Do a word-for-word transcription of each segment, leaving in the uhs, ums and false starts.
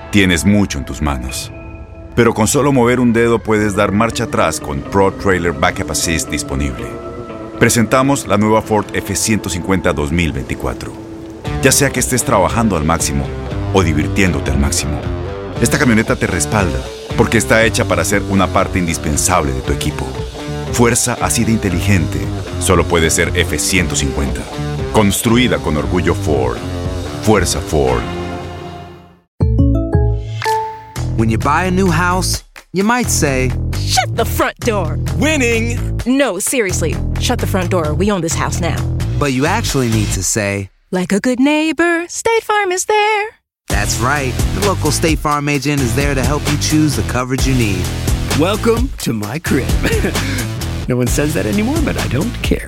Tienes mucho en tus manos. Pero con solo mover un dedo puedes dar marcha atrás con Pro Trailer Backup Assist disponible. Presentamos la nueva Ford F ciento cincuenta dos mil veinticuatro. Ya sea que estés trabajando al máximo o divirtiéndote al máximo, esta camioneta te respalda porque está hecha para ser una parte indispensable de tu equipo. Fuerza así de inteligente solo puede ser F ciento cincuenta. Construida con orgullo Ford. Fuerza Ford. When you buy a new house, you might say, "Shut the front door." Winning! No, seriously. Shut the front door. We own this house now. But you actually need to say, like a good neighbor, State Farm is there. That's right. The local State Farm agent is there to help you choose the coverage you need. Welcome to my crib. No one says that anymore, but I don't care.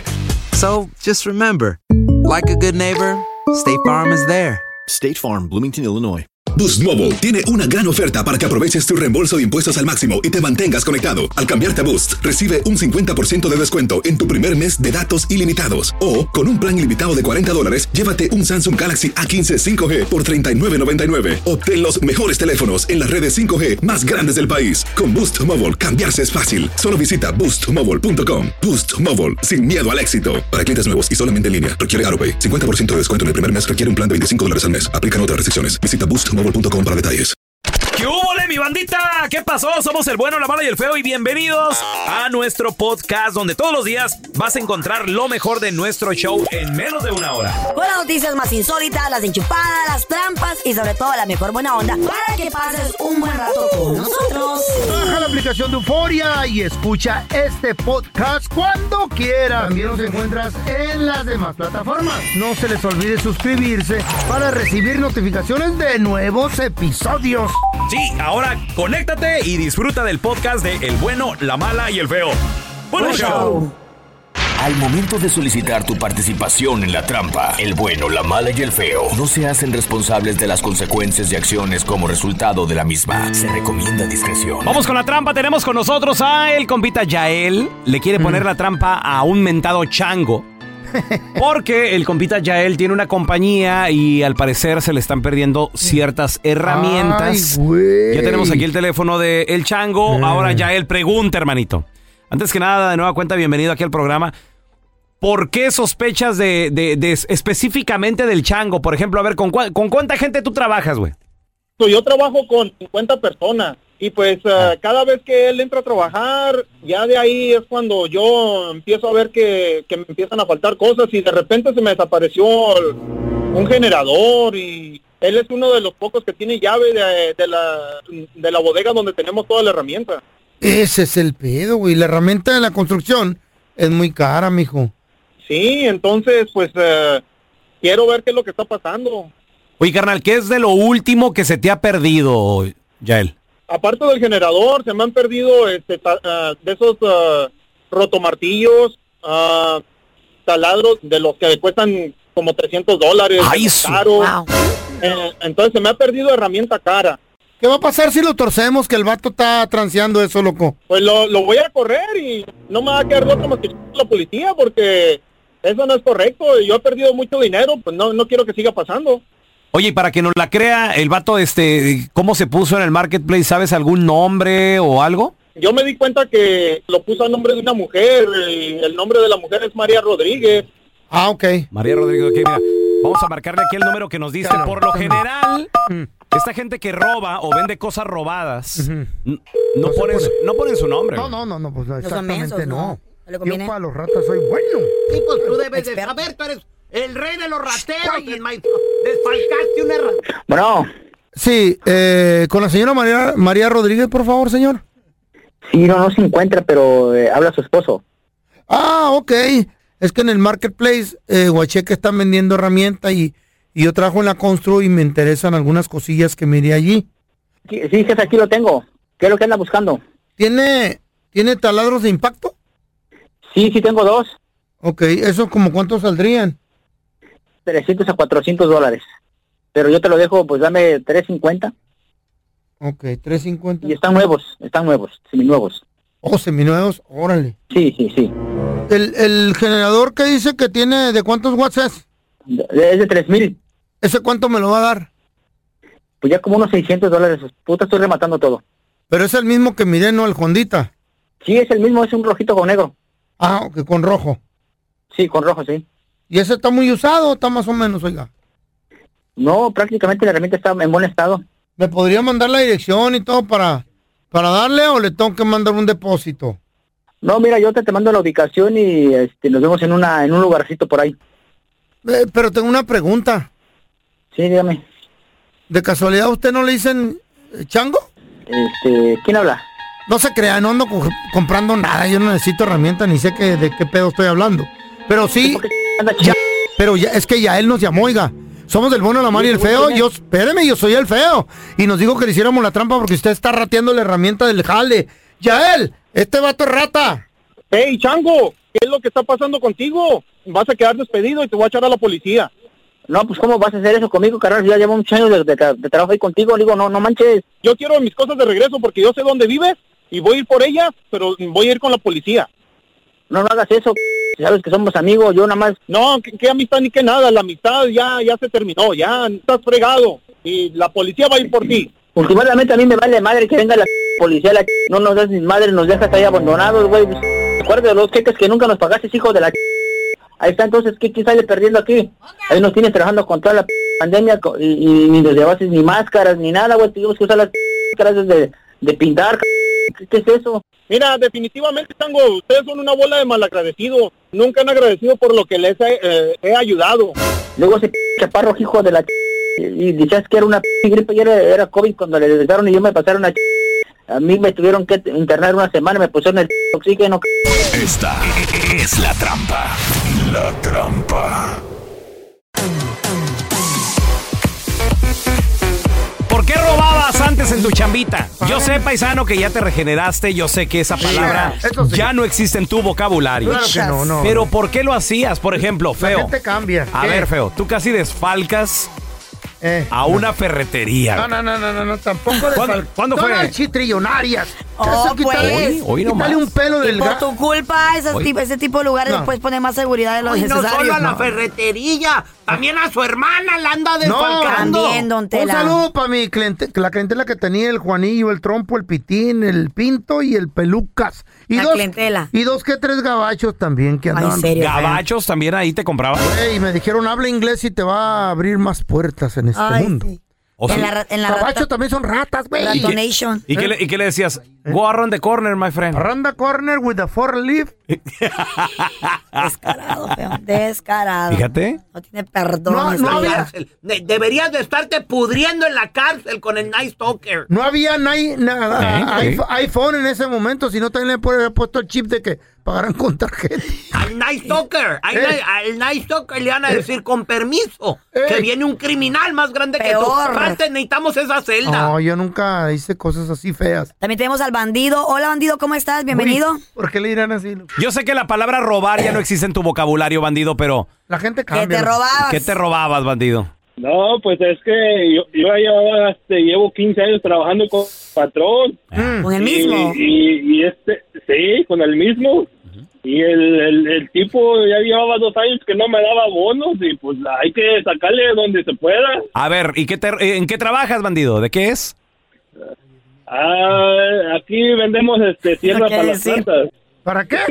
So just remember, like a good neighbor, State Farm is there. State Farm, Bloomington, Illinois. Boost Mobile tiene una gran oferta para que aproveches tu reembolso de impuestos al máximo y te mantengas conectado. Al cambiarte a Boost, recibe un cincuenta por ciento de descuento en tu primer mes de datos ilimitados. O, con un plan ilimitado de cuarenta dólares, llévate un Samsung Galaxy A quince cinco G por treinta y nueve noventa y nueve. Obtén los mejores teléfonos en las redes cinco G más grandes del país. Con Boost Mobile, cambiarse es fácil. Solo visita boost mobile punto com. Boost Mobile, sin miedo al éxito. Para clientes nuevos y solamente en línea, requiere AutoPay. cincuenta por ciento de descuento en el primer mes requiere un plan de veinticinco dólares al mes. Aplican otras restricciones. Visita boost mobile punto com para detalles. ¿Qué hubo, mi bandita? ¿Qué pasó? Somos el bueno, la mala y el feo y bienvenidos a nuestro podcast donde todos los días vas a encontrar lo mejor de nuestro show en menos de una hora. Con las noticias más insólitas, las enchupadas, las trampas y sobre todo la mejor buena onda para que pases un buen rato con nosotros. Baja la aplicación de Euforia y escucha este podcast cuando quieras. También nos encuentras en las demás plataformas. No se les olvide suscribirse para recibir notificaciones de nuevos episodios. Sí, ahora conéctate y disfruta del podcast de El Bueno, la Mala y el Feo. ¡Buen show! show! Al momento de solicitar tu participación en la trampa, El Bueno, la Mala y el Feo no se hacen responsables de las consecuencias y acciones como resultado de la misma. Se recomienda discreción. Vamos con la trampa. Tenemos con nosotros a el compita Yael. Le quiere poner mm. la trampa a un mentado chango. Porque el compita Yael tiene una compañía y al parecer se le están perdiendo ciertas herramientas. Ay, ya tenemos aquí el teléfono de El Chango. Mm. Ahora Yael, pregunta, hermanito. Antes que nada, de nueva cuenta, bienvenido aquí al programa. ¿Por qué sospechas de, de, de específicamente del Chango? Por ejemplo, a ver, ¿con, cua- con cuánta gente tú trabajas, güey? Yo trabajo con cincuenta personas. Y pues uh, cada vez que él entra a trabajar, ya de ahí es cuando yo empiezo a ver que, que me empiezan a faltar cosas y de repente se me desapareció el, un generador y él es uno de los pocos que tiene llave de, de, la, de la bodega donde tenemos toda la herramienta. Ese es el pedo, güey. La herramienta de la construcción es muy cara, mijo. Sí, entonces pues uh, quiero ver qué es lo que está pasando. Oye, carnal, ¿qué es de lo último que se te ha perdido, Yael? Aparte del generador, se me han perdido este, ta, uh, de esos uh, rotomartillos, uh, taladros de los que cuestan como trescientos dólares. ¡Ay, caros. Wow. Eh, entonces se me ha perdido herramienta cara. ¿Qué va a pasar si lo torcemos, que el vato está transeando eso, loco? Pues lo, lo voy a correr y no me va a quedar otro más que la policía porque eso no es correcto. Yo he perdido mucho dinero, pues no, no quiero que siga pasando. Oye, y para que nos la crea, el vato, este, ¿cómo se puso en el marketplace? ¿Sabes algún nombre o algo? Yo me di cuenta que lo puso a nombre de una mujer, y el nombre de la mujer es María Rodríguez. Ah, ok. María Rodríguez, ok, mira, vamos a marcarle aquí el número que nos dice. Claro, por lo claro. general, esta gente que roba o vende cosas robadas, uh-huh. n- no, no, ponen pone. su, no ponen su nombre. No, no, no, no, pues exactamente mensos, no. no. Yo para los ratas soy bueno. Sí, pues tú debes de saber, tú eres el rey de los rateros y el maestro. Desfalcaste una rata. Bueno. Sí, eh, con la señora María, María Rodríguez, por favor, señor. Sí, no, no se encuentra, pero eh, habla su esposo. Ah, ok. Es que en el marketplace, eh, Huacheca están vendiendo herramientas y, y yo trabajo en la constru y me interesan algunas cosillas que miré allí. Sí, sí, jefe, aquí lo tengo. ¿Qué es lo que anda buscando? ¿Tiene, ¿tiene taladros de impacto? Sí, sí tengo dos. Ok, ¿eso como cuánto saldrían? trescientos a cuatrocientos dólares. Pero yo te lo dejo, pues dame tres cincuenta. Ok, tres cincuenta. Y están nuevos, están nuevos, seminuevos. Oh, seminuevos, órale. Sí, sí, sí. ¿El, el generador que dice que tiene de cuántos watts es? De, es de tres mil. ¿Ese cuánto me lo va a dar? Pues ya como unos seiscientos dólares. Puta, estoy rematando todo. Pero es el mismo que miré, ¿no? El Hondita. Sí, es el mismo, es un rojito con negro. Ah, que con rojo. Sí, con rojo, sí. ¿Y ese está muy usado o está más o menos, oiga? No, prácticamente la herramienta está en buen estado. ¿Me podría mandar la dirección y todo para, para darle o le tengo que mandar un depósito? No, mira, yo te, te mando la ubicación y este, nos vemos en una en un lugarcito por ahí. Eh, pero tengo una pregunta. Sí, dígame. ¿De casualidad usted no le dicen eh, chango? Este, ¿quién habla? No se crea, no ando co- comprando nada, yo no necesito herramientas ni sé que, de qué pedo estoy hablando. Pero sí, ya, pero ya, es que ya él nos llamó, oiga. Somos del bueno, la mala y el feo. Yo, espéreme, yo soy el feo. Y nos dijo que le hiciéramos la trampa porque usted está rateando la herramienta del jale. Ya él, este vato es rata. Hey, chango, ¿qué es lo que está pasando contigo? Vas a quedar despedido y te voy a echar a la policía. No, pues ¿cómo vas a hacer eso conmigo, carnal? Ya llevo muchos años de, de, de trabajo ahí contigo. Digo, no, no manches. Yo quiero mis cosas de regreso porque yo sé dónde vives y voy a ir por ellas, pero voy a ir con la policía. No, no hagas eso. Sabes que somos amigos, yo nada más... No, ¿qué, qué amistad ni qué nada? La amistad ya, ya se terminó, ya estás fregado. Y la policía va a ir por ti. Últimamente a mí me vale madre que venga la policía, la no nos das ni madre, nos dejas ahí abandonados, güey. Recuerda de los cheques que nunca nos pagaste, hijo de la... Ahí está, entonces, ¿qué, qué sale perdiendo aquí? Ahí nos tienes trabajando con toda la pandemia y, y ni nos llevaste ni máscaras ni nada, güey. Tuvimos que usar las máscaras de, de pintar. ¿Qué, ¿Qué es eso? Mira, definitivamente, Tango, ustedes son una bola de malagradecidos. Nunca han agradecido por lo que les he, eh, he ayudado. Luego ese chaparro, hijo de la... Y decías que era una gripe y era, era COVID cuando le detectaron y yo me pasaron a... A mí me tuvieron que internar una semana, me pusieron el oxígeno. Esta es la trampa. La trampa. ¿Por qué robabas antes en tu chambita? Yo sé, paisano, que ya te regeneraste. Yo sé que esa palabra sí, sí. ya no existe en tu vocabulario. Claro que no, no. Pero ¿por qué lo hacías? Por ejemplo, Feo. La gente cambia. A ¿Qué? ver, Feo, tú casi desfalcas eh, a una no. ferretería. No, no, no, no, no, no tampoco de ¿Cuándo, ¿cuándo fue? Todas chitrillonarias. Oh, pues. Hoy, hoy nomás. Quítale un pelo del Y por gato. tu culpa, esos tipo, ese tipo de lugares No. después ponen más seguridad de lo Y no necesario. solo a la ferretería, también a su hermana la anda desfalcando. También, don Un Tela. saludo para mi cliente, la clientela que tenía el Juanillo, el Trompo, el Pitín, el Pinto y el Pelucas. Y La dos, clientela. Y dos que tres gabachos también que Ay, andaban. serio. Gabachos también ahí te compraban. Ey, me dijeron, habla inglés y te va a abrir más puertas en este Ay, mundo. sí. ¿O En sí? la, ra- en la Gabachos rata- también son ratas, güey. Ratonation. ¿Y qué, le, ¿Y qué le decías? Go around the corner, my friend. Around the corner with a four leaf. Descarado, feo. Descarado. Fíjate. No tiene perdón. No, este no había- cárcel. De- deberías de estarte pudriendo en la cárcel con el Night Stalker. No había nai- nada, ¿Eh? iPhone- iPhone en ese momento, si no también le puede haber puesto el chip de que pagaran con tarjeta. Al Night Stalker, al, Eh. al Night Stalker le van a decir con permiso Eh. que viene un criminal más grande que Peor. tú. Antes necesitamos esa celda. No, yo nunca hice cosas así feas. También tenemos al bandido. Hola, bandido, ¿cómo estás? Bienvenido. Uy, ¿por qué le dirán así? Yo sé que la palabra robar ya no existe en tu vocabulario, bandido, pero La gente ¿Qué cambia. te robabas? ¿qué te robabas, bandido? No, pues es que yo, yo ya este, llevo quince años trabajando con patrón. Mm. ¿Con el mismo? Y, y, y este, sí, con el mismo. Y el, el, el tipo ya llevaba dos años que no me daba bonos y pues hay que sacarle donde se pueda. A ver, ¿y qué te, en qué trabajas, bandido? ¿De qué es? Ah, aquí vendemos este tierra ¿Qué para las decir? plantas. ¿Para qué?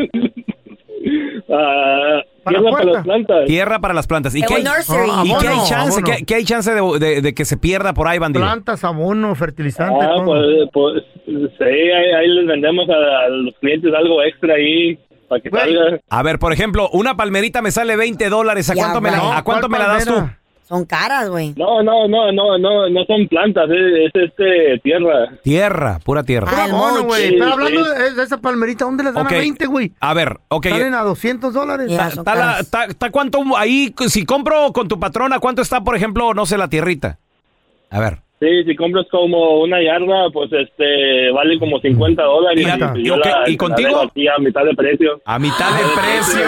Ah, Para tierra la para puerta. las plantas. Tierra para las plantas. ¿Y Eh, qué hay, nursery. Ah, ¿y qué hay abono, chance, abono. qué, qué hay chance de, de- de que se pierda por ahí, bandido? Plantas, abono, fertilizante. Ah, todo. pues, pues sí, ahí, ahí les vendemos a, a los clientes algo extra ahí para que Güey. salga. A ver, por ejemplo, una palmerita me sale veinte dólares. ¿A Ya, cuánto, me la, güey. ¿a cuánto me la das tú? palmera? Son caras, güey. No, no, no, no, no, no son plantas, es, es este tierra. Tierra, pura tierra. Ah, el Abono, mulch. güey. Sí, Pero hablando sí. de, de esa palmerita, ¿dónde les dan Ok. a veinte, güey? A ver, ok. Salen a doscientos dólares. Ya. Ta- son ta la- caras. ta- ta cuánto ahí, si compro con tu patrona, ¿cuánto está, por ejemplo, no sé, la tierrita? A ver. Sí, si compras como una yarda, pues este vale como cincuenta dólares. Mira, y, ¿y yo ok, la- ¿y la contigo? dejo aquí a mitad de precio. A mitad de precio.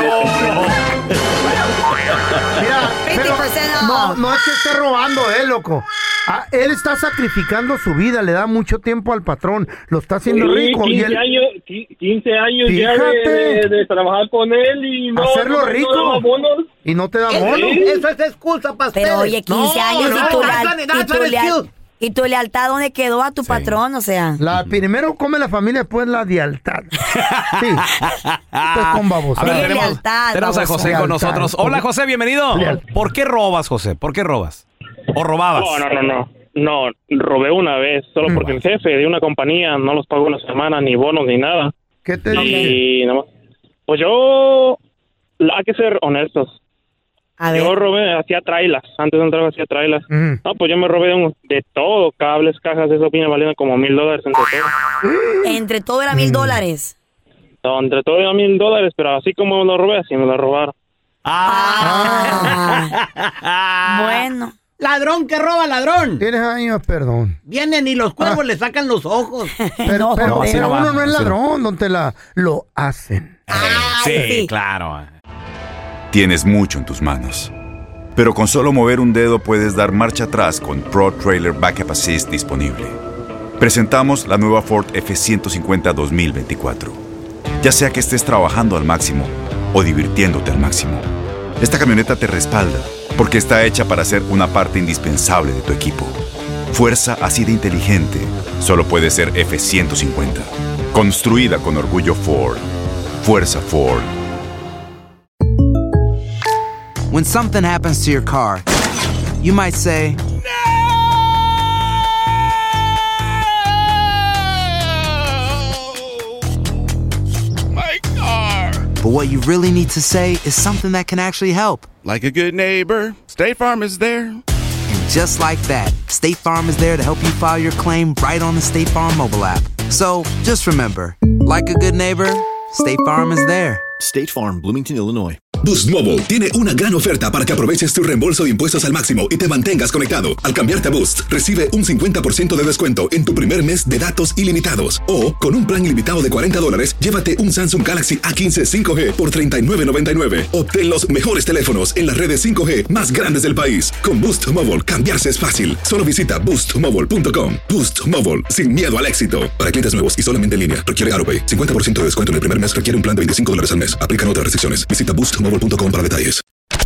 Mira, pero veinte por ciento no, off. no es que esté robando, eh, loco. Ah, él está sacrificando su vida, le da mucho tiempo al patrón, lo está haciendo Sí, rico. y quince él, años, qui- quince años ya de, Fíjate. de- de trabajar con él y no, Hacerlo no, no rico. daba bonos. y no te da Eso, bono. Sí. eso es excusa para ustedes. Pero oye, quince No, años no, y tú that's le, not- y that's tú not le- excuse. ¿Y tu lealtad dónde quedó a tu sí. patrón? O sea. La, primero come la familia, después la lealtad. Sí. Pues con babosa. A ver, tenemos, lealtad, tenemos a José lealtad. Con nosotros. Hola, José, bienvenido. Lealtad. ¿Por qué robas, José? ¿Por qué robas? ¿O robabas? No, no, no, no. No, robé una vez, solo porque el jefe de una compañía no los pagó una semana, ni bonos, ni nada. ¿Qué te y nada más. Pues yo, hay que ser honestos. A yo ver. robé, hacía trailas, antes de entrar hacía trailas. Mm. No, pues yo me robé de, un, de todo, cables, cajas, eso viene valiendo como mil dólares entre todo. ¿Entre todo era mil dólares? No, entre todo era mil dólares, pero así como me lo robé, así me lo robaron. Ah. ah. Bueno. Ladrón que roba ladrón. Tienes años, perdón. Vienen y los cuervos ah. le sacan los ojos. Pero, no, pero, pero no uno no es ladrón, donde la lo hacen. Sí, sí, claro. Tienes mucho en tus manos. Pero con solo mover un dedo puedes dar marcha atrás con Pro Trailer Backup Assist disponible. Presentamos la nueva Ford F ciento cincuenta dos mil veinticuatro. Ya sea que estés trabajando al máximo o divirtiéndote al máximo, esta camioneta te respalda porque está hecha para ser una parte indispensable de tu equipo. Fuerza así de inteligente solo puede ser F ciento cincuenta. Construida con orgullo Ford. Fuerza Ford. When something happens to your car, you might say, My car. But what you really need to say is something that can actually help. Like a good neighbor, State Farm is there. And just like that, State Farm is there to help you file your claim right on the State Farm mobile app. So just remember, like a good neighbor, State Farm is there. State Farm, Bloomington, Illinois. Boost Mobile tiene una gran oferta para que aproveches tu reembolso de impuestos al máximo y te mantengas conectado. Al cambiarte a Boost, recibe un cincuenta por ciento de descuento en tu primer mes de datos ilimitados. O, con un plan ilimitado de cuarenta dólares, llévate un Samsung Galaxy A quince cinco G por treinta y nueve noventa y nueve. Obtén los mejores teléfonos en las redes cinco G más grandes del país. Con Boost Mobile, cambiarse es fácil. Solo visita boost mobile punto com. Boost Mobile, sin miedo al éxito. Para clientes nuevos y solamente en línea, requiere AutoPay. cincuenta por ciento de descuento en el primer mes, requiere un plan de veinticinco dólares al mes. Aplican otras restricciones. Visita boost mobile punto com para detalles.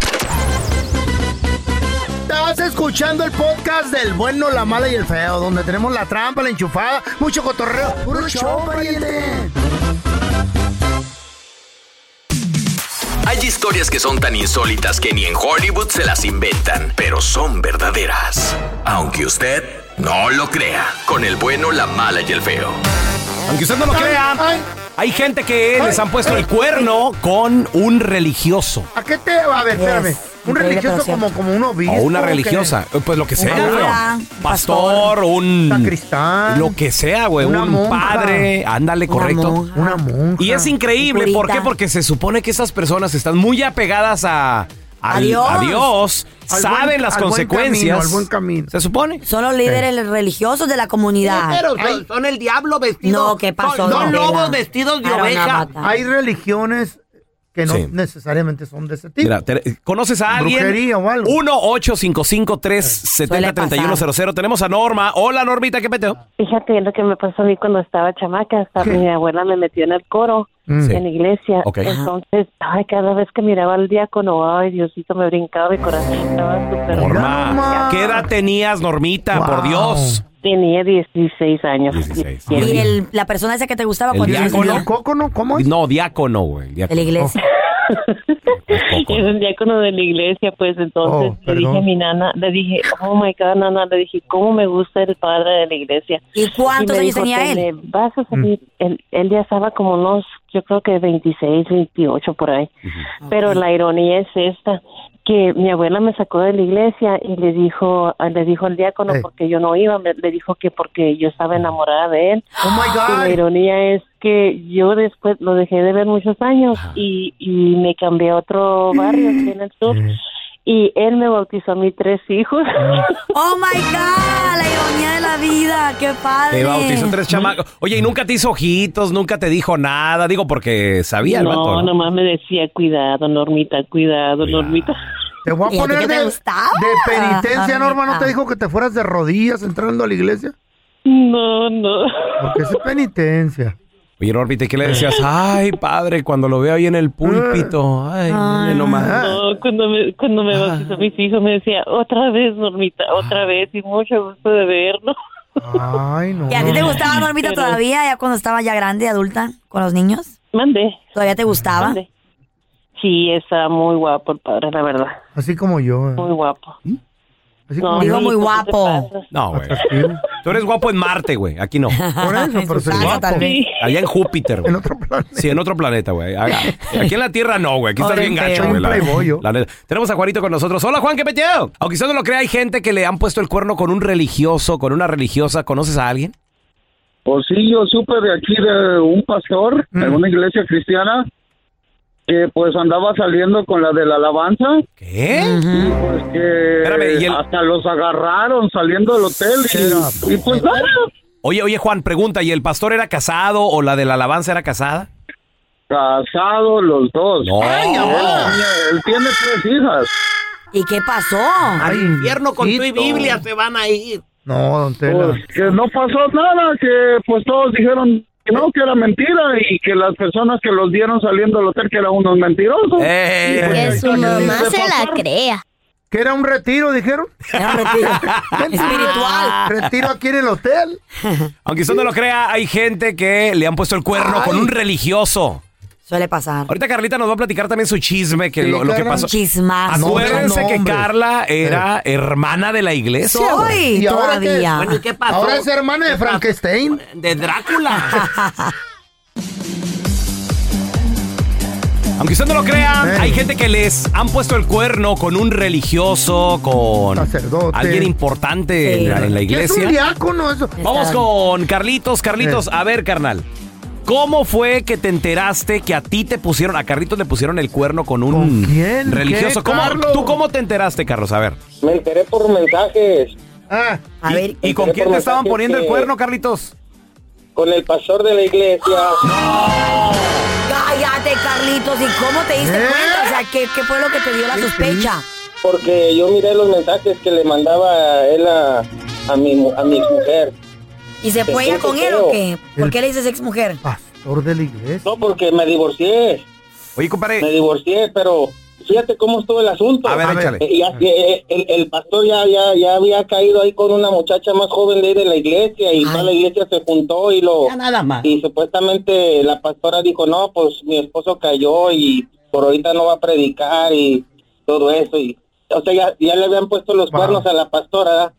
Estás escuchando el podcast del bueno, la mala y el feo, donde tenemos la trampa, la enchufada, mucho cotorreo. ¡Puro show, pariente! Hay historias que son tan insólitas que ni en Hollywood se las inventan, pero son verdaderas. Aunque usted no lo crea, con el bueno, la mala y el feo. Aunque usted no lo crea, ay, hay gente que ay, les han puesto ay, el cuerno ay. con un religioso. ¿A qué te va? A ver, espérame. Un religioso como, como un obispo. O una religiosa. ¿Qué? Pues lo que sea. Una, pastor, un... sacristán. Lo que sea, güey. Un monja. Padre. Ándale, una correcto. Monja. Una monja. Y es increíble. ¿Por qué? Porque se supone que esas personas están muy apegadas a... Al, Adiós. A Dios, al saben buen, las al consecuencias. Buen camino, al buen camino. Se supone. Son los líderes sí. religiosos de la comunidad. Sí, pero son, son el diablo vestido. No, ¿qué pasó? Son, son lobos vestidos de oveja. Hay religiones que no sí. necesariamente son de ese tipo. Mira, te, ¿conoces a alguien? Brujería o algo. uno ocho cinco cinco tres siete cero tres uno cero cero. Tenemos a Norma. Hola, Normita, ¿qué peteo? Fíjate lo que me pasó a mí cuando estaba chamaca. Hasta ¿Qué? Mi abuela me metió en el coro. Sí. En la iglesia. Okay. Entonces, ay, cada vez que miraba al diácono, ay, Diosito, me brincaba mi corazón. Estaba súper... Norma, ¿qué edad tenías, Normita? Wow. Por Dios. Tenía dieciséis años. dieciséis. ¿Y el, la persona esa que te gustaba? ¿El diácono? ¿Diácono? ¿Cómo es? No, diácono, güey. De la iglesia. Es un diácono de la iglesia, pues entonces oh, le dije a mi nana, le dije, oh my God, nana, le dije, ¿cómo me gusta el padre de la iglesia? ¿Y cuántos y años dijo, tenía él? Vas a salir, mm. él, él ya estaba como unos, yo creo que veintiséis, veintiocho por ahí, uh-huh. Pero okay. La ironía es esta, que mi abuela me sacó de la iglesia y le dijo, le dijo al diácono hey. Porque yo no iba, me, le dijo que porque yo estaba enamorada de él. Oh my God. Y la ironía es que yo después lo dejé de ver muchos años y, y me cambié a otro barrio aquí en el sur. Y él me bautizó a mis tres hijos. ¡Oh, my God! La ironía de la vida. ¡Qué padre! Te bautizó tres chamacos. Oye, ¿y nunca te hizo ojitos? ¿Nunca te dijo nada? Digo, porque sabía el no, vato, ¿no? nomás me decía, cuidado, Normita, cuidado, cuidado. Normita. Te voy a poner de, de penitencia, ah, Norma. ¿No te dijo que te fueras de rodillas entrando a la iglesia? No, no. Porque es penitencia. Oye, Norbita, ¿qué le decías? Ay, padre, cuando lo veo ahí en el púlpito. Ay, Ay, nomás. no, cuando me, cuando me bautizó mis hijos me decía, otra vez, Normita, otra vez, y mucho gusto de verlo. Ay, no. ¿Y a ti te gustaba, Normita, Pero- todavía, ya cuando estaba ya grande, adulta, con los niños? Mandé. ¿Todavía te gustaba? Mandé. Sí, está muy guapo el padre, la verdad. Así como yo. eh. Muy guapo. Así No, como Digo yo. muy guapo. No, güey. Tú eres guapo en Marte, güey. Aquí no. Por eso, pero soy guapo. Allá en Júpiter, güey. En otro planeta. Sí, en otro planeta, güey. Aquí en la Tierra no, güey. Aquí estás Ahora bien en gacho, feo. güey. la- Un playboy, yo. la neta. Tenemos a Juanito con nosotros. Hola, Juan, ¿qué peteo? Aunque usted no lo crea, hay gente que le han puesto el cuerno con un religioso, con una religiosa. ¿Conoces a alguien? Pues sí, yo supe de aquí de un pastor en una iglesia cristiana que pues andaba saliendo con la de la alabanza. ¿Qué? Y pues que Espérame, ¿y el- hasta los agarraron saliendo del hotel y, y pues nada. Oye, oye, Juan, pregunta, ¿y el pastor era casado o la de la alabanza era casada? Casados los dos. No. Ay, él, él tiene tres hijas. ¿Y qué pasó? Al infierno con tu y Diosito. Biblia se van a ir. No, don Tela. Pues que no pasó nada, que pues todos dijeron que no, que era mentira y que las personas que los vieron saliendo del hotel que eran unos mentirosos. Eh, Y, pues, Que ahí su está, mamá dice, se la "Papá". crea. ¿Que era un retiro, dijeron? Era un retiro espiritual. Retiro aquí en el hotel. Aunque usted no lo crea, hay gente que le han puesto el cuerno con un religioso. Suele pasar. Ahorita Carlita nos va a platicar también su chisme, que Sí, lo, lo que Carla. pasó. Chismazo. Acuérdense No, que hombre. Carla era hermana de la iglesia. güey. Soy ¿Y ahora qué? todavía. Bueno, ¿y qué pasó? Ahora es hermana de Frankenstein. De Drácula. Aunque usted no lo crea, Ey. hay gente que les han puesto el cuerno con un religioso, con Sacerdote. alguien importante Sí. en, la, en la ¿Qué es un iglesia. diácono eso? Vamos con Carlitos. Carlitos, a ver, carnal. ¿Cómo fue que te enteraste que a ti te pusieron, a Carlitos le pusieron el cuerno con un ¿Con quién? religioso? ¿Qué, ¿Cómo, Carlos? ¿Tú cómo te enteraste, Carlos? A ver. Me enteré por mensajes Ah, A ver, ¿Y con enteré quién por te estaban mensajes poniendo el que- cuerno, Carlitos? con el pastor de la iglesia. cállate, Carlitos. ¿Y cómo te diste ¿Eh? cuenta? O sea, ¿qué, qué fue lo que te dio la sospecha? Porque yo miré los mensajes que le mandaba él a, a mi mu- a mi mujer. ¿Y se fue ella con él o qué? ¿Por qué le dices ex mujer? pastor de la iglesia. No, porque me divorcié. Oye, compadre. Me divorcié, pero fíjate cómo estuvo el asunto. A ver, A ver. échale. Eh, ya- eh, el, el pastor ya, ya, ya había caído ahí con una muchacha más joven de ahí de la iglesia y toda la iglesia se juntó y lo... Ya nada más. Y supuestamente la pastora dijo, no, pues mi esposo cayó y por ahorita no va a predicar y todo eso. Y, o sea, ya, ya le habían puesto los Wow. cuernos a la pastora.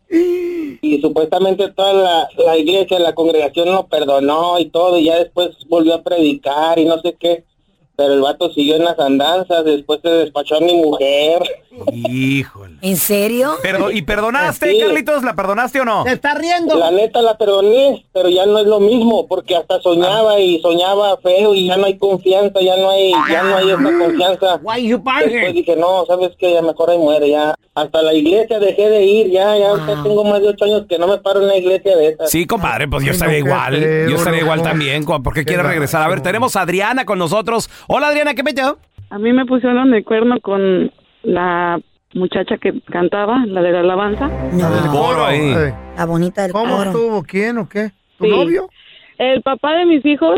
Y supuestamente toda la, la iglesia, la congregación lo perdonó y todo. Y ya después volvió a predicar y no sé qué. Pero el vato siguió en las andanzas, después se despachó a mi mujer. Híjole. ¿En serio? Perdo- ¿Y perdonaste, Sí. Carlitos? ¿La perdonaste o no? ¿Te está riendo? La neta la perdoné, pero ya no es lo mismo, porque hasta soñaba y soñaba feo y ya no hay confianza, ya no hay, ya no hay esa confianza. Why you Después bargain? dije, no, ¿sabes qué? Ya mejor ahí muere, ya. Hasta la iglesia dejé de ir, ya, ya ahorita tengo más de ocho años que no me paro en la iglesia de esas. Sí, compadre, pues yo Ay, estaría no, qué igual. feo, Yo estaría igual loco. también. co- ¿Por qué Qué quiere regresar? A ver, gacho. tenemos a Adriana con nosotros. Hola, Adriana, ¿qué metió? A mí me pusieron el cuerno con la muchacha que cantaba, la de la alabanza. El coro ahí. Eh, La bonita del ¿Cómo coro. estuvo? ¿Quién o qué? ¿Tu Sí. novio? El papá de mis hijos,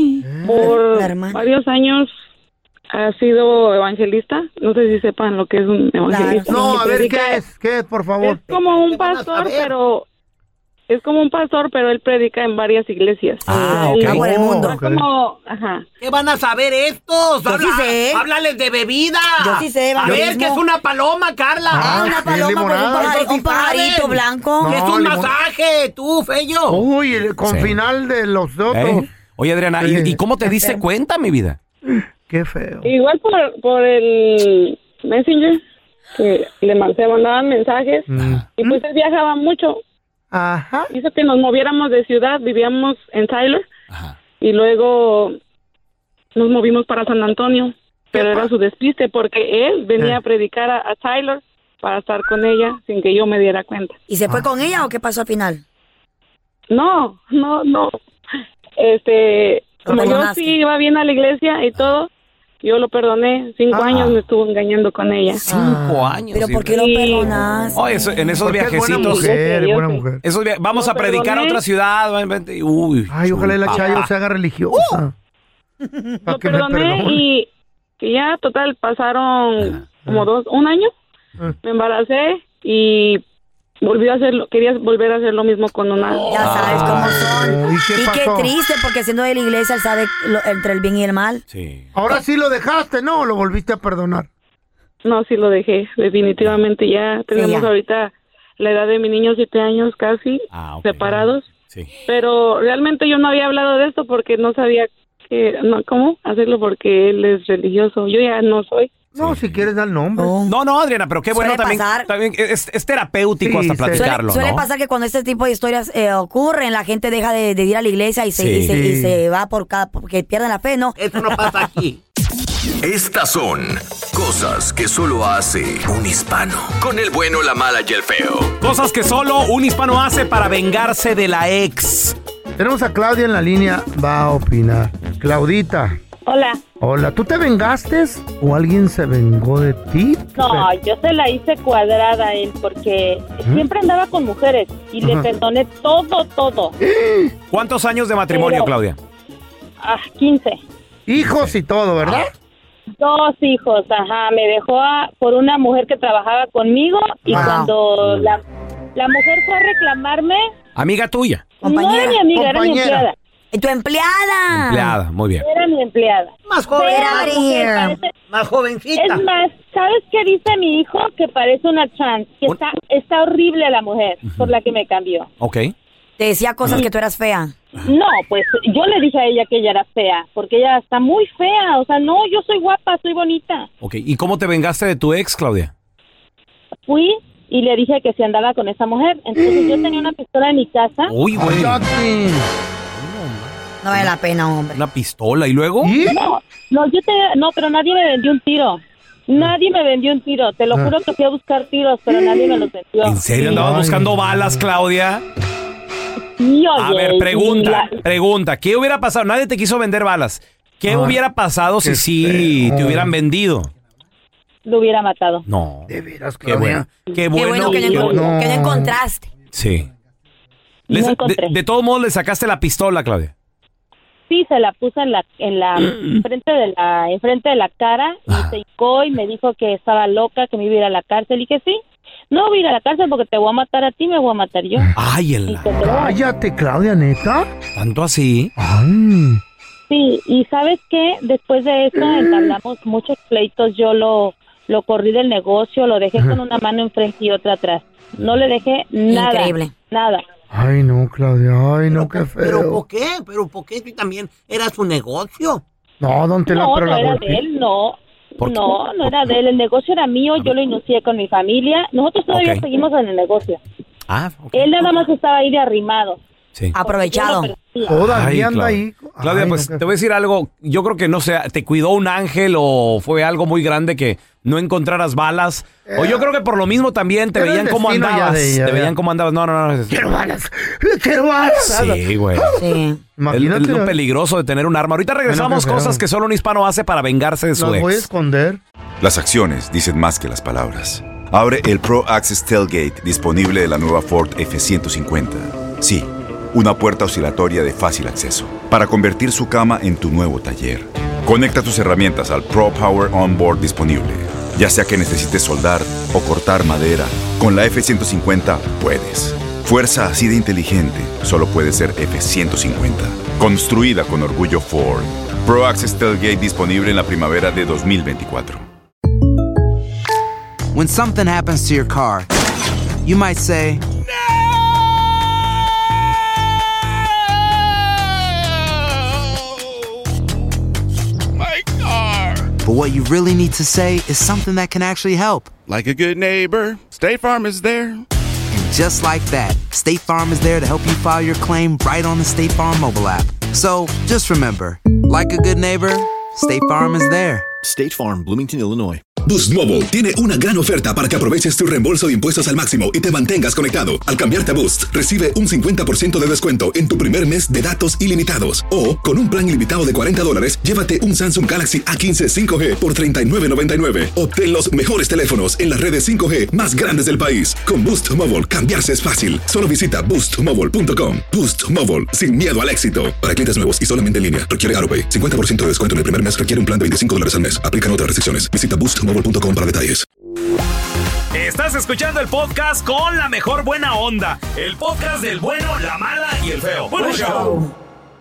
por La hermana. varios años, ha sido evangelista. No sé si sepan lo que es un evangelista. No, a Que ver, predica- ¿qué es? ¿Qué es, por favor? Es como un ¿Qué van a pastor, saber? pero... Es como un pastor, pero él predica en varias iglesias. Ah, Él- ok. Ah, por el mundo. ok. Como, ajá. ¿Qué van a saber estos? Yo Habla- sí sé. Háblales de bebida. Yo sí sé, A ver, evangelismo. ¿qué es una paloma, Carla? Ah, una sí, paloma, pues un, limonada. pajari- Eso sí un pajarito saben. blanco. ¿Qué es No, un limón. masaje, tú, fello? Uy, el- con Sí. final de los otros. ¿Eh? Oye, Adriana, ¿y, Sí. y cómo te diste cuenta, mi vida? Qué feo. Igual por, por el Messenger, que le man- se mandaban mensajes. Mm. Y pues él viajaba mucho. Ajá. Hizo que nos moviéramos de ciudad, vivíamos en Tyler. Y luego nos movimos para San Antonio. Pero era su despiste porque él venía Eh. a predicar a, a Tyler para estar con ella sin que yo me diera cuenta. ¿Y se fue con ella o qué pasó al final? No, no, no. Este, Lo como yo perdonaste. sí iba bien a la iglesia y todo, Yo lo perdoné. Cinco Ah. años me estuvo engañando con ella. Cinco años. ¿Pero sí. por qué lo perdonas? Oh, eso- en esos Porque es buena viajecitos. mujer, es buena mujer. Esos via- vamos Lo a predicar a perdoné. otra ciudad. ven, vente, Uy, Ay, ojalá la papá. Chayo se haga religiosa. Pa' Lo que me perdoné perdone. y, y ya, total, pasaron como dos, un año. Me embaracé y volvió a hacerlo, quería volver a hacer lo mismo con una. Ya sabes cómo son. ¿Y qué y qué pasó? triste, porque siendo de la iglesia, él sabe lo- entre el bien y el mal. Sí. Ahora sí lo dejaste, ¿no? ¿O lo volviste a perdonar? No, sí lo dejé, definitivamente ya tenemos ya. ahorita la edad de mi niño, siete años casi, Ah, ok. separados. Sí. Pero realmente yo no había hablado de esto porque no sabía que, no, cómo hacerlo porque él es religioso. Yo ya no soy. No, si quieres dar nombre. No, no, Adriana, pero qué bueno Suele también. pasar. también es, es terapéutico Sí, hasta sí. platicarlo, Suele, suele ¿no? pasar que cuando este tipo de historias eh, ocurren, la gente deja de, de ir a la iglesia y se, Sí. y se, y Sí. se va por cada, porque pierden la fe, ¿no? Eso no pasa aquí. Estas son cosas que solo hace un hispano. Con el bueno, la mala y el feo. Cosas que solo un hispano hace para vengarse de la ex. Tenemos a Claudia en la línea, va a opinar. Claudita, Hola. hola, ¿tú te vengaste o alguien se vengó de ti? No, yo se la hice cuadrada a él porque siempre andaba con mujeres y le Ajá. perdoné todo, todo. ¿Cuántos años de matrimonio, Pero- Claudia? Ah, quince. Hijos y todo, ¿verdad? Dos hijos, ajá. Me dejó a- por una mujer que trabajaba conmigo y Wow. cuando la, la mujer fue a reclamarme, Amiga tuya. no era Compañera. mi amiga, era mi Compañera. empleada. ¿Y tu empleada? Empleada, muy bien. Era mi empleada. Más joven, Get Pero out la of mujer here. parece- más jovencita. Es más, ¿sabes qué dice mi hijo? Que parece una trans, que Un- está, está horrible la mujer por la que me cambió. Ok. Te decía cosas que tú eras fea. No, pues yo le dije a ella que ella era fea, porque ella está muy fea. O sea, no, yo soy guapa, soy bonita. Ok. ¿Y cómo te vengaste de tu ex, Claudia? Fui y le dije que se andaba con esa mujer. Entonces yo tenía una pistola en mi casa. Uy, güey. Cállate. No vale la pena, hombre. Una pistola. ¿Y luego? ¿Y? No, no, yo te, no, pero nadie me vendió un tiro. Nadie me vendió un tiro. Te lo juro que fui a buscar tiros, pero nadie me los vendió. ¿En serio andabas Ay. buscando balas, Claudia? Y, oye, A ver, y pregunta, la- pregunta. ¿Qué hubiera pasado? Nadie te quiso vender balas. ¿Qué Ay, hubiera pasado si qué sí feo. te hubieran vendido? lo hubiera matado. No. De veras, Qué bueno. Claudia. Qué Qué bueno. bueno que qué no, bueno. que no encontraste. Sí. No Les- de, encontré. de todos modos, le sacaste la pistola, Claudia. Sí, se la puse en la, en la, enfrente de la, enfrente de la cara y se hicó y me dijo que estaba loca, que me iba a ir a la cárcel y que sí. No voy a ir a la cárcel porque te voy a matar a ti, me voy a matar yo. Ay, Y el... te creo. Cállate, Claudia, ¿neta? ¿Tanto así? Ay. Sí, y ¿sabes qué? Después de eso entablamos muchos pleitos. Yo lo, lo corrí del negocio, lo dejé con una mano enfrente y otra atrás. No le dejé nada. Increíble. Nada. Ay, no, Claudia, ay, no, qué ¿Pero feo. por qué? ¿Pero por qué? Si también era su negocio. No, don Tela, No, pero no la era golpeé. de él, no. ¿Por qué? No, no era de él. El negocio era mío, yo lo inicié con mi familia. Nosotros todavía Ok. seguimos en el negocio. Ah, ok. Él nada más estaba ahí de arrimado. Sí. Aprovechado. Todavía Ay, anda Claudia. ahí. Claudia, Ay, pues no, qué te voy a decir algo. Yo creo que no sé, te cuidó un ángel o fue algo muy grande que no encontraras balas. O yo creo que por lo mismo también te Era el veían cómo destino ya andabas. de ella, te ya. veían cómo andabas. No, no, no. Quiero balas, quiero balas. Sí, güey. Sí. El- Imagínate. el- lo peligroso de tener un arma. Ahorita regresamos Bueno, qué feo. cosas que solo un hispano hace para vengarse de su Las voy a ex. esconder. Las acciones dicen más que las palabras. Abre el Pro Access Tailgate disponible de la nueva Ford F ciento cincuenta. Sí, una puerta oscilatoria de fácil acceso para convertir su cama en tu nuevo taller. Conecta tus herramientas al Pro Power Onboard disponible. Ya sea que necesites soldar o cortar madera, con la F ciento cincuenta puedes. Fuerza así de inteligente solo puede ser F ciento cincuenta. Construida con orgullo Ford. Pro Access Tailgate disponible en la primavera de dos mil veinticuatro. When something happens to your car, you might say, My car. but what you really need to say is something that can actually help. Like a good neighbor, State Farm is there. And just like that, State Farm is there to help you file your claim right on the State Farm mobile app. So just remember, like a good neighbor, State Farm is there. State Farm, Bloomington, Illinois. Boost Mobile tiene una gran oferta para que aproveches tu reembolso de impuestos al máximo y te mantengas conectado. Al cambiarte a Boost, recibe un cincuenta por ciento de descuento en tu primer mes de datos ilimitados. O, con un plan ilimitado de cuarenta dólares, llévate un Samsung Galaxy A quince cinco G por treinta y nueve noventa y nueve. Obtén los mejores teléfonos en las redes cinco G más grandes del país. Con Boost Mobile, cambiarse es fácil. Solo visita boost mobile punto com. Boost Mobile, sin miedo al éxito. Para clientes nuevos y solamente en línea, requiere AutoPay. cincuenta por ciento de descuento en el primer mes requiere un plan de veinticinco dólares al mes. Aplican otras restricciones. Visita boost mobile punto com para detalles. Estás escuchando el podcast con la mejor buena onda. El podcast del bueno, la mala y el feo. ¡Buen show!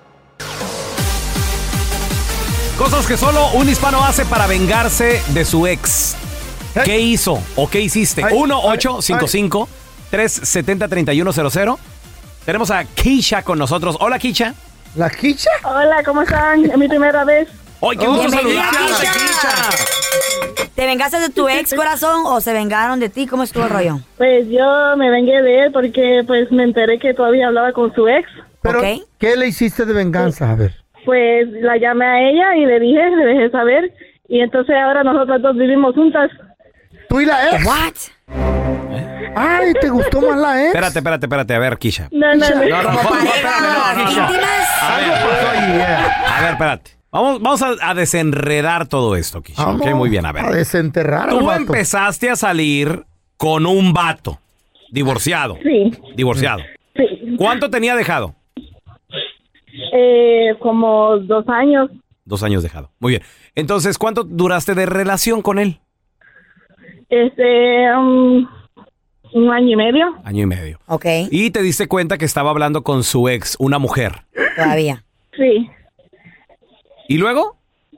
Cosas que solo un hispano hace para vengarse de su ex. ¿Qué hizo o qué hiciste? uno ocho cinco cinco tres siete cero tres uno cero cero. Tenemos a Keisha con nosotros. Hola, Keisha. ¿La Keisha? Hola, ¿cómo están? Es mi primera vez. ¡Ay, qué gusto saludarte, Keisha! ¿Te vengaste de tu ex, corazón, o se vengaron de ti? ¿Cómo estuvo el rollo? Pues yo me vengué de él porque pues me enteré que todavía hablaba con su ex. Pero, Okay. ¿qué le hiciste de venganza? A ver. Pues la llamé a ella y le dije, le dejé saber. Y entonces ahora nosotras dos vivimos juntas. ¿Tú y la ex? What? Ay, ¿te gustó más la ex? Espérate, espérate, espérate. A ver, Keisha. No, no, no. No, no, no, espérame, no, Keisha. A ver, a ver, espérate. Vamos, vamos a, a desenredar todo esto, Keisha. Vamos Ok, muy bien, a ver. A desenterrar al Tú vato. empezaste a salir con un vato. Divorciado. Sí. Divorciado. Sí. ¿Cuánto tenía dejado? Eh, como dos años. Dos años dejado. Muy bien. Entonces, ¿cuánto duraste de relación con él? Este, um, un año y medio. Año y medio. Ok. Y te diste cuenta que estaba hablando con su ex, una mujer. Todavía. Sí. ¿Y luego?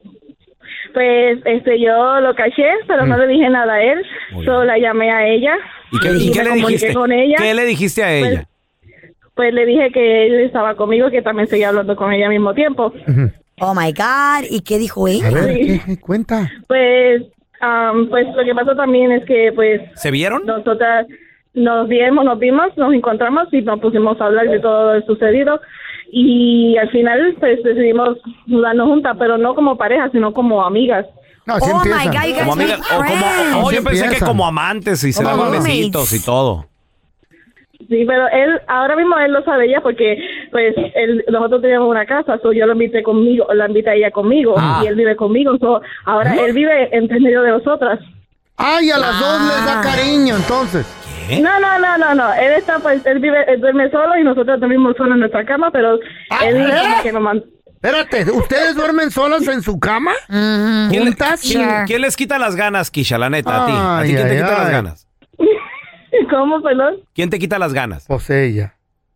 Pues este, yo lo caché, pero no le dije nada a él. Solo la llamé a ella. ¿Y qué, y y qué me le comuniqué dijiste? con ella. ¿Qué le dijiste a Pues, ella? Pues le dije que él estaba conmigo, que también seguía hablando con ella al mismo tiempo. Oh my God. ¿Y qué dijo ella? A ver, Sí. ¿qué, qué cuenta? Pues, um, pues lo que pasó también es que, pues, ¿Se vieron? nosotras nos vimos, nos vimos, nos encontramos y nos pusimos a hablar de todo lo sucedido. Y al final, pues, decidimos mudarnos juntas, pero no como pareja, sino como amigas. No, así Oh my empiezan. God, you guys Como amigas. make O como, friends. oh, Así yo pensé que empiezan. como amantes y se Como daban roommates. besitos y todo. Sí, pero él, ahora mismo él lo sabe ya porque, pues, él, nosotros teníamos una casa, so yo lo invité conmigo, la invité a ella conmigo, Ah. y él vive conmigo, so ahora él vive entre medio de nosotras. Ay, a las dos les da cariño, entonces. ¿Qué? No, no, no, no, no, él está, pues, él vive, él duerme solo y nosotros dormimos solo en nuestra cama, pero él ¿eh? como que nos man- Espérate, ¿ustedes duermen solas en su cama? ¿Quién, ¿Juntas? quién- quién les quita las ganas, Keisha, la neta? A ti. ¿A ti Ay, quién te ay, quita las ay. ganas? ¿Cómo, perdón? ¿Quién te quita las ganas? Pues ella.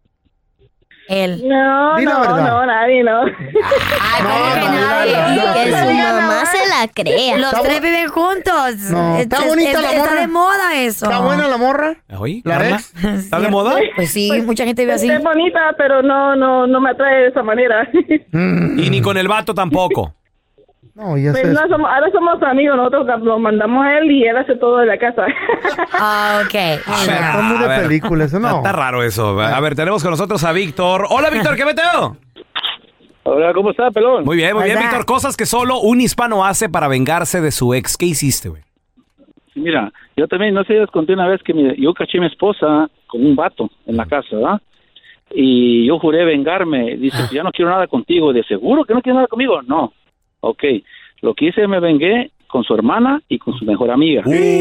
Él. No, Di la no, verdad. no, nadie, no. Ay, ¿cómo que no, nadie? no, no, Que no, su no, mamá se la crea. Los Está tres bu- viven juntos. No, Es- está es- bonita es- la Está morra. de moda eso. ¿Está buena la morra? Oye, ¿La Carla, ex? ¿está de moda? Pues sí, mucha gente vive así. Es bonita, pero no, no, no me atrae de esa manera. Y ni con el vato tampoco. No, ya Pues sé. no, somos, ahora somos amigos, nosotros lo mandamos a él y él hace todo de la casa. Ah, ok. A ver, Está muy a de ver. película, eso no. Está raro eso. A ver, tenemos con nosotros a Víctor. Hola, Víctor, ¿qué meteo? Hola, ¿cómo está, pelón? Muy bien, muy bien, Hola. Víctor. Cosas que solo un hispano hace para vengarse de su ex. ¿Qué hiciste, güey? Sí, mira, yo también, no sé, les conté una vez que mi- yo caché a mi esposa con un vato en la casa, ¿verdad? Y yo juré vengarme. Dice, ya no quiero nada contigo. ¿De seguro que no quieres nada conmigo? No. Ok. Lo que hice, me vengué con su hermana y con su mejor amiga.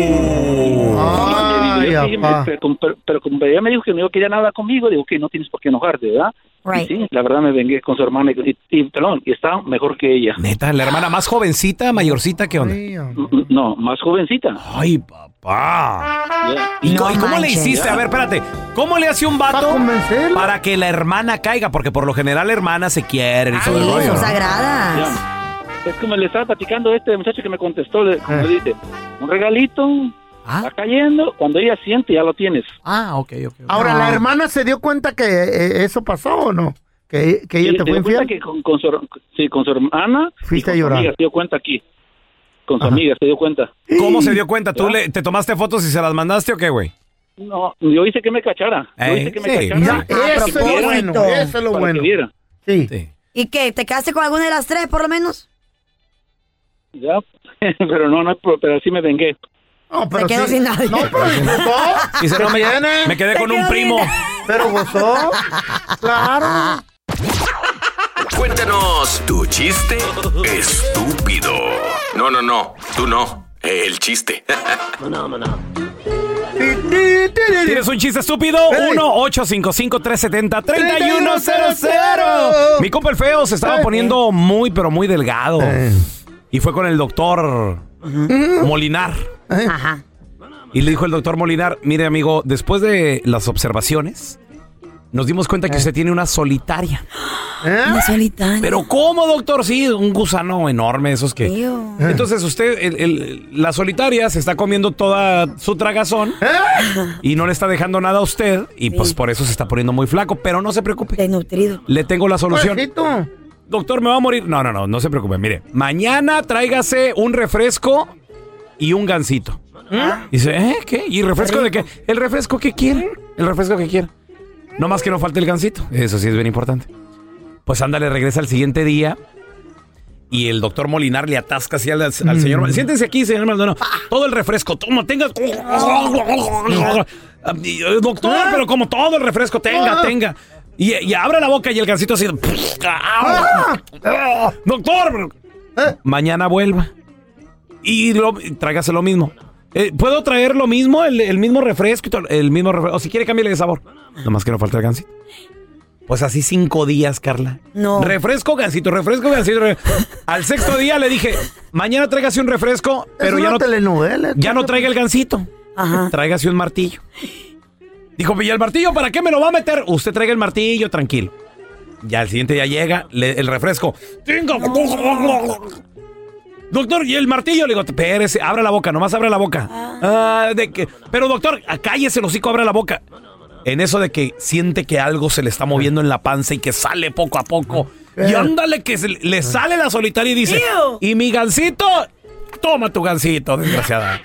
Ay, Yo dije, apá. pero, pero, pero como ella me dijo que no quería nada conmigo, digo que no tienes por qué enojarte, ¿verdad? Right. Y sí, la verdad me vengué con su hermana y, y, y, perdón, y está mejor que ella. Neta, la hermana más jovencita, mayorcita, ¿qué onda? Ay, Mm, No, más jovencita. Ay, papá. Ya. ¿Y, No co- y cómo le manches. hiciste? A ver, espérate. ¿Cómo le hace un ¿Para vato convencerla? para que la hermana caiga? Porque por lo general hermanas se quieren y todo el Sí, rollo. son ¿no? sagradas. Ya. Es como le estaba platicando a este muchacho que me contestó, le, como Eh. dice, un regalito, Ah. va cayendo, cuando ella siente ya lo tienes. Ah, ok, ok. ok. Ahora, ¿la hermana se dio cuenta que eh, eso pasó o no? ¿Que, que ella Sí, te se fue dio cuenta infiel? que con, con su, sí, con su hermana Fuiste y con a llorar. su amiga se dio cuenta aquí. Con su Ajá. amiga se dio cuenta. ¿Cómo se dio cuenta? ¿Tú ¿Ya? le, te tomaste fotos y se las mandaste o qué, güey? No, yo hice que me cachara. Yo Eh, hice que me sí. cachara. Mira, Ah, eso es lo propósito. bueno, eso es lo para bueno. que viera. Sí. Sí. ¿Y qué? ¿Te quedaste con alguna de las tres, por lo menos? Ya, pero no, no, pero sí me vengué. No, pero Se quedó sí. sin nadie. No, pero disfrutó. Dice, no, me, me quedé Se con un quedó primo. bien. Pero gozó. Claro. Cuéntanos tu chiste estúpido. No, no, no, tú no. El chiste. ¿Tienes un chiste estúpido? uno ocho cinco cinco tres siete cero tres uno cero cero. Mi compa el feo se estaba poniendo muy, pero muy delgado. Y fue con el doctor Molinar. Ajá. Y le dijo el doctor Molinar, mire amigo, después de las observaciones, nos dimos cuenta que usted tiene una solitaria. Una solitaria. ¿Pero cómo, doctor? Sí, un gusano enorme, esos que... Ew. Entonces usted, el, el- la solitaria se está comiendo toda su tragazón y no le está dejando nada a usted y pues por eso se está poniendo muy flaco, pero no se preocupe. Desnutrido. Le tengo la solución. Pobrecito. Doctor, me va a morir. No, no, no, no se preocupe. Mire, mañana tráigase un refresco y un gansito. Dice, ¿eh? ¿Qué? ¿Y refresco de qué? ¿El refresco que quiere? ¿El refresco que quiere? No más que no falte el gansito. Eso sí es bien importante. Pues ándale, regresa al siguiente día y el doctor Molinar le atasca así al, al señor. Maldonado. Siéntense aquí, señor Maldonado. Todo el refresco, toma, tenga. Doctor, pero como todo el refresco, tenga, tenga. Y, y abra la boca y el gansito así. Doctor, mañana vuelva. Y lo, tráigase lo mismo. Eh, ¿Puedo traer lo mismo? El, el mismo refresco y todo, el mismo refresco. O si quiere, cámbiale de sabor. Nomás que no falta el gansito. Pues así cinco días, Carla. No. Refresco, gansito, refresco, gansito. Re... Al sexto día le dije, mañana tráigase un refresco, pero es ya una no, telenovela. ya no traiga el gansito. Ajá. Tráigase un martillo. Dijo, ¿y el martillo para qué me lo va a meter? Usted traiga el martillo, tranquilo. Ya al siguiente día llega le- el refresco. ¡Tenga! Doctor, ¿y el martillo? Le digo, espérese, abra la boca, nomás abra la boca. Ah, de que, pero doctor, cállese el hocico, abra la boca. En eso de que siente que algo se le está moviendo en la panza y que sale poco a poco. Y ándale que se le sale la solitaria y dice, Ew. ¿y mi gansito? Toma tu gansito, desgraciada.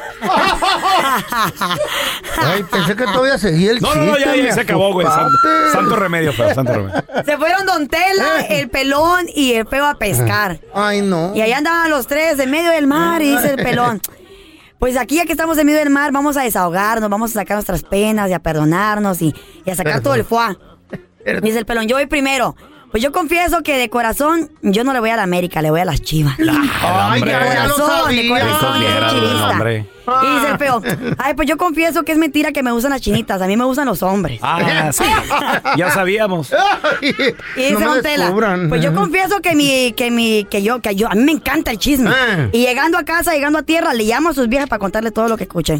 Ay, pensé que todavía seguía el No, chiste. no, no, ya, me ya se acabó, güey. Santo, asustaste. santo remedio, feo, santo remedio. Se fueron Don Tela, el pelón y el feo a pescar. Ay, no. Y ahí andaban los tres en medio del mar y dice el pelón. Pues aquí ya que estamos en medio del mar, vamos a desahogarnos, vamos a sacar nuestras penas y a perdonarnos y, y a sacar Perdón. todo el foie. Dice el pelón, yo voy primero. Pues yo confieso que de corazón, yo no le voy a la América, le voy a las Chivas. Ay, hombre. ya, ya lo Corazón, de sabía. corazón, yo soy Viera, chivista. hombre. Y dice el feo, ay, pues yo confieso que es mentira que me gustan las chinitas, a mí me gustan los hombres. Ah, sí. Ya sabíamos. Ay, Y dice no me Don Tela, descubran. pues yo confieso que mi, que mi, que yo, que yo, a mí me encanta el chisme. Ah. Y llegando a casa, llegando a tierra, le llamo a sus viejas para contarle todo lo que escuché.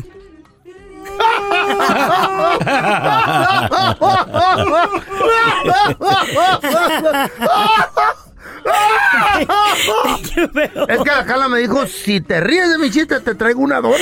Es que la Carla me dijo, si te ríes de mi chiste, te traigo una dona.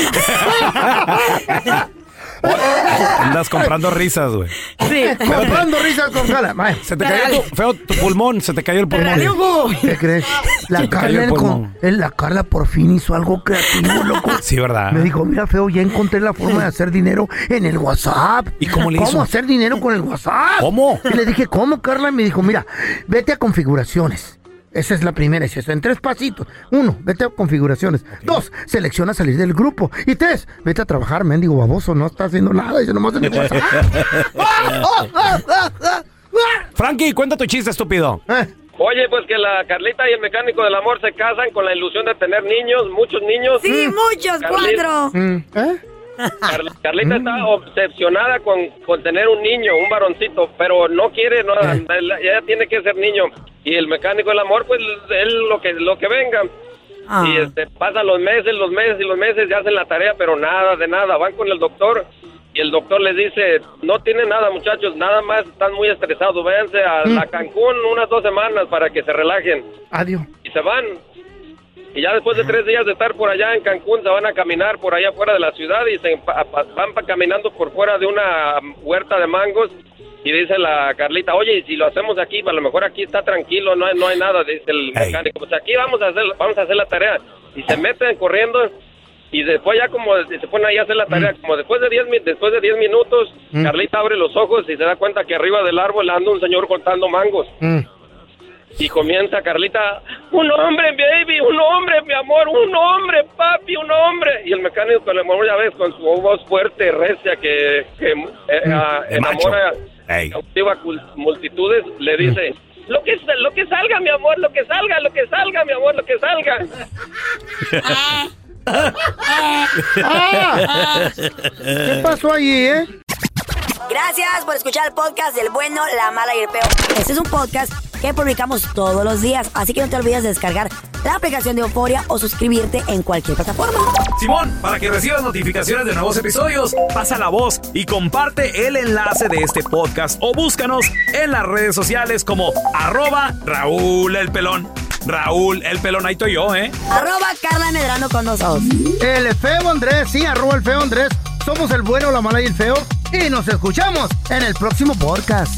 Andas comprando risas, güey. Sí. Comprando risas con Carla. Vaya. Se te cayó tu, feo, tu pulmón, se te cayó el pulmón. ¿Qué crees? La Se te cayó Carla, el el pulmón. con- el- la Carla por fin hizo algo creativo, loco. Sí, ¿verdad? Me dijo, mira, feo, ya encontré la forma de hacer dinero en el WhatsApp. ¿Y cómo le ¿Cómo hizo? hacer dinero con el WhatsApp? ¿Cómo? Y le dije, ¿cómo, Carla? Y me dijo, mira, vete a configuraciones. Esa es la primera, es eso, en tres pasitos. Uno, vete a configuraciones. Dos, selecciona salir del grupo. Y tres, vete a trabajar, mendigo baboso, no está haciendo nada, dice nomás en el WhatsApp. Frankie, cuenta tu chiste, estúpido. Oye, pues que la Carlita y el mecánico del amor se casan con la ilusión de tener niños, muchos niños. Sí, muchos, Carlita- cuatro. Carl- Carlita está obsesionada con, con tener un niño, un varoncito, pero no quiere, no, ella tiene que ser niño. Y el mecánico del amor, pues él lo que lo que venga. Ah. Y este, pasan los meses, los meses y los meses, ya hacen la tarea, pero nada de nada. Van con el doctor y el doctor les dice, no tiene nada, muchachos, nada más, están muy estresados, váyanse a, Mm. a Cancún unas dos semanas para que se relajen. Adiós. Y se van. Y ya después de tres días de estar por allá en Cancún, se van a caminar por allá fuera de la ciudad y se empa- pa- van pa- caminando por fuera de una huerta de mangos. Y dice la Carlita, oye, y si lo hacemos aquí, a lo mejor aquí está tranquilo, no hay, no hay nada, dice el mecánico. Pues aquí vamos a hacer vamos a hacer la tarea. Y se meten corriendo y después ya como se ponen ahí a hacer la tarea, como después de diez mi- después de diez minutos, Mm. Carlita abre los ojos y se da cuenta que arriba del árbol anda un señor cortando mangos. Mm. Y comienza Carlita, un hombre, baby, un hombre, mi amor, un hombre, papi, un hombre. Y el mecánico, con el amor, ya ves, con su voz fuerte, recia, que, que eh, uh, enamora cautiva multitudes, le dice, mm. lo que lo que salga, mi amor, lo que salga, lo que salga, mi amor, lo que salga. ¿Qué pasó allí, eh? Gracias por escuchar el podcast del bueno, la mala y el peor. Este es un podcast que publicamos todos los días, así que no te olvides de descargar la aplicación de Euforia o suscribirte en cualquier plataforma. Simón, para que recibas notificaciones de nuevos episodios, pasa la voz y comparte el enlace de este podcast o búscanos en las redes sociales como arroba Raúl el Pelón. Raúl el Pelón, ahí estoy yo, ¿eh? Arroba Carla Medrano con dos ojos. El feo Andrés, sí, arroba el feo Andrés. Somos el bueno, la mala y el feo. Y nos escuchamos en el próximo podcast.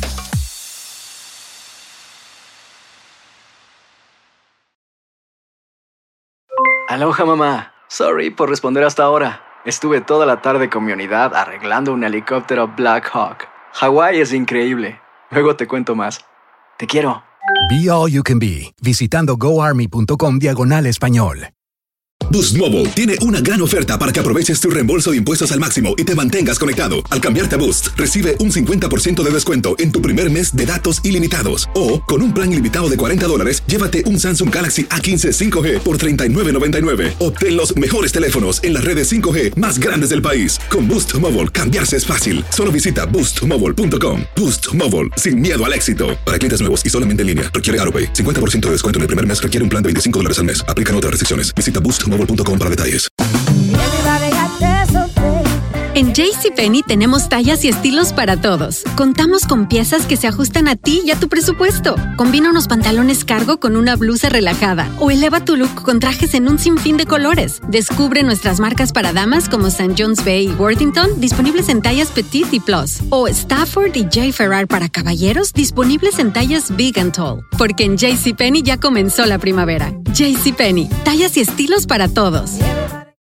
Aloha, mamá. Sorry por responder hasta ahora. Estuve toda la tarde con mi unidad arreglando un helicóptero Black Hawk. Hawái es increíble. Luego te cuento más. Te quiero. Be All You Can Be, visitando goarmy.com diagonal español. Boost Mobile tiene una gran oferta para que aproveches tu reembolso de impuestos al máximo y te mantengas conectado. Al cambiarte a Boost, recibe un cincuenta por ciento de descuento en tu primer mes de datos ilimitados. O, con un plan ilimitado de cuarenta dólares, llévate un Samsung Galaxy A quince cinco G por treinta y nueve noventa y nueve. Obtén los mejores teléfonos en las redes cinco G más grandes del país. Con Boost Mobile, cambiarse es fácil. Solo visita boost mobile punto com. Boost Mobile, sin miedo al éxito. Para clientes nuevos y solamente en línea, requiere AutoPay. cincuenta por ciento de descuento en el primer mes requiere un plan de veinticinco dólares al mes. Aplican otras restricciones. Visita boost mobile punto com para detalles. En JCPenney tenemos tallas y estilos para todos. Contamos con piezas que se ajustan a ti y a tu presupuesto. Combina unos pantalones cargo con una blusa relajada o eleva tu look con trajes en un sinfín de colores. Descubre nuestras marcas para damas como Saint John's Bay y Worthington, disponibles en tallas Petite y Plus. O Stafford y J. Ferrar para caballeros, disponibles en tallas Big and Tall. Porque en JCPenney ya comenzó la primavera. JCPenney, tallas y estilos para todos.